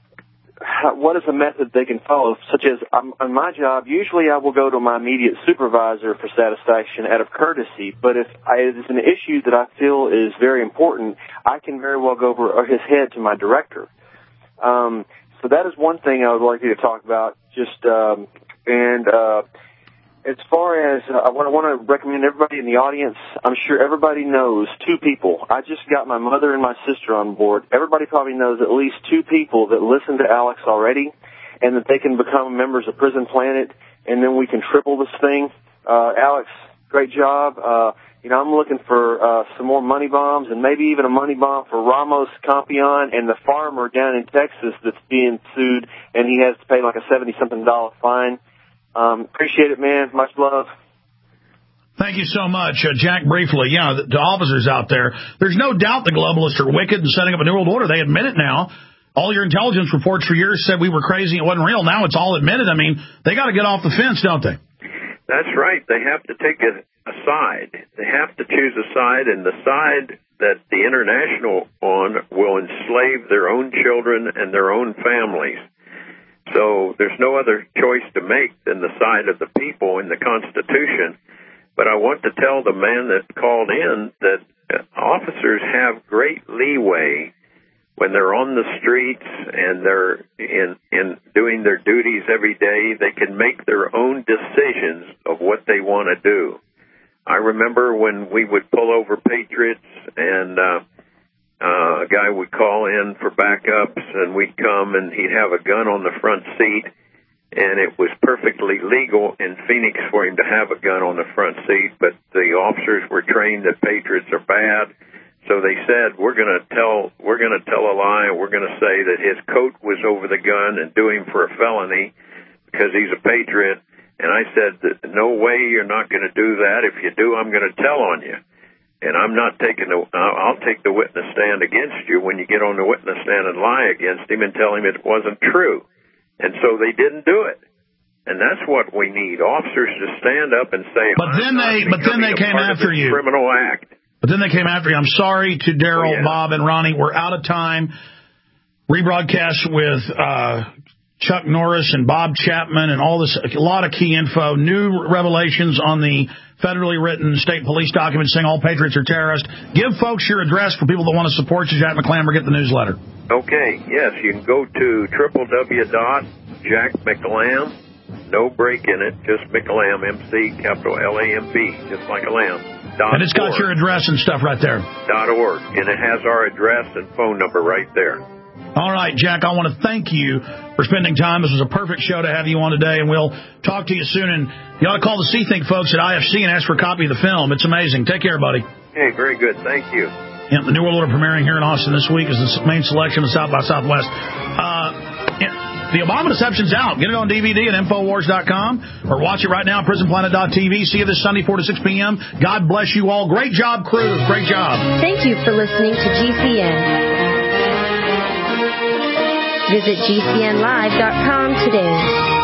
how, what is a method they can follow? Such as, um, on my job, usually I will go to my immediate supervisor for satisfaction out of courtesy, but if I, it is an issue that I feel is very important, I can very well go over his head to my director. Um, so that is one thing I would like you to talk about. Just um, and uh, as far as uh, what I want to recommend everybody in the audience, I'm sure everybody knows two people. I just got my mother and my sister on board. Everybody probably knows at least two people that listen to Alex already, and that they can become members of Prison Planet, and then we can triple this thing. Uh, Alex, great job. Uh, you know, I'm looking for uh, some more money bombs, and maybe even a money bomb for Ramos Campion and the farmer down in Texas that's being sued, and he has to pay like a seventy-something dollar fine. Um, appreciate it, man. Much love. Thank you so much. Uh, Jack, briefly, yeah, the, the officers out there, there's no doubt the globalists are wicked and setting up a new world order. They admit it now. All your intelligence reports for years said we were crazy, it wasn't real. Now it's all admitted. I mean, they got to get off the fence, don't they? That's right. They have to take a, a side. They have to choose a side, and the side that the international on will enslave their own children and their own families. So there's no other choice to make than the side of the people in the Constitution. But I want to tell the man that called in that officers have great leeway when they're on the streets and they're in, in doing their duties every day. They can make their own decisions of what they want to do. I remember when we would pull over patriots and uh, uh, a guy would call in for backups, and we'd come and he'd have a gun on the front seat, and it was perfectly legal in Phoenix for him to have a gun on the front seat, but the officers were trained that patriots are bad. So they said, we're going to tell, we're going to tell a lie, and we're going to say that his coat was over the gun and do him for a felony because he's a patriot. And I said, no way, you're not going to do that. If you do, I'm going to tell on you. And I'm not taking the, I'll take the witness stand against you when you get on the witness stand and lie against him and tell him it wasn't true. And so they didn't do it. And that's what we need, officers to stand up and say, but then they, but then they came after you. Criminal act. But then they came after you. I'm sorry to Daryl, oh, yeah. Bob, and Ronnie. We're out of time. Rebroadcast with uh, Chuck Norris and Bob Chapman and all this, a lot of key info, new revelations on the federally written state police documents saying all patriots are terrorists. Give folks your address for people that want to support you, Jack McLam, or get the newsletter. Okay, yes, you can go to w w w dot jack mclam, no break in it, just McLam, M C, capital L A M B, just like a lamb. And it's got your address and stuff right there. Dot org, and it has our address and phone number right there. All right, Jack, I want to thank you for spending time. This was a perfect show to have you on today, and we'll talk to you soon. And you ought to call the C-Think folks at I F C and ask for a copy of the film. It's amazing. Take care, buddy. Hey, very good. Thank you. Yeah, the New World Order premiering here in Austin this week is the main selection of South by Southwest. Uh, yeah, The Obama Deception's out. Get it on D V D at Infowars dot com or watch it right now at Prison Planet dot T V. See you this Sunday, four to six p.m. God bless you all. Great job, crew. Great job. Thank you for listening to G C N. Visit G C N live dot com today.